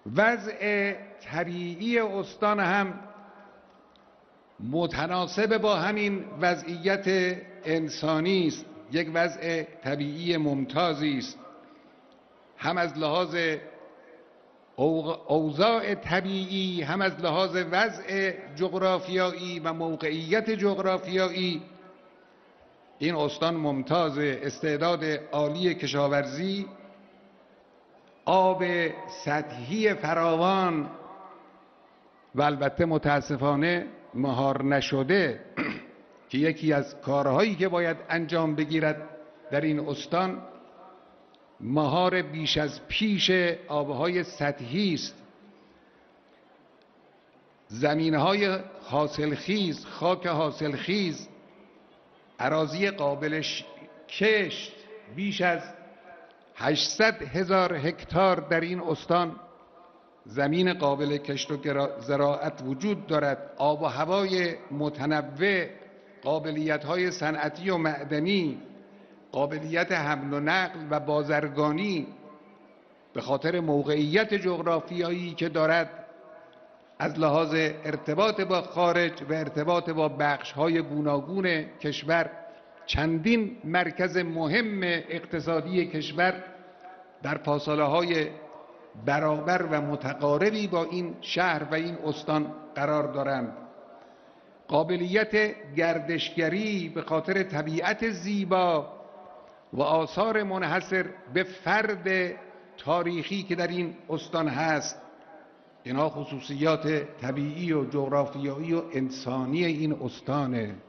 وضع طبیعی استان هم متناسب با همین وضعیت انسانی است. یک وضع طبیعی ممتازی است، هم از لحاظ اوضاع طبیعی، هم از لحاظ وضع جغرافیایی و موقعیت جغرافیایی. این استان ممتاز، استعداد عالی کشاورزی، آب سطحی فراوان و البته متاسفانه مهار نشده که یکی از کارهایی که باید انجام بگیرد در این استان مهار بیش از پیش آبهای سطحی است. زمینهای حاصلخیز، خاک حاصلخیز، اراضی قابل کشت بیش از 800,000 هکتار در این استان زمین قابل کشت و زراعت وجود دارد. آب و هوای متنوع، قابلیت‌های صنعتی و معدنی، قابلیت حمل و نقل و بازرگانی به خاطر موقعیت جغرافیایی که دارد، از لحاظ ارتباط با خارج و ارتباط با بخش‌های گوناگون کشور، چندین مرکز مهم اقتصادی کشور در فاصله‌های برابر و متقاربی با این شهر و این استان قرار دارند. قابلیت گردشگری به خاطر طبیعت زیبا و آثار منحصر به فرد تاریخی که در این استان هست، اینها خصوصیات طبیعی و جغرافیایی و انسانی این استانه.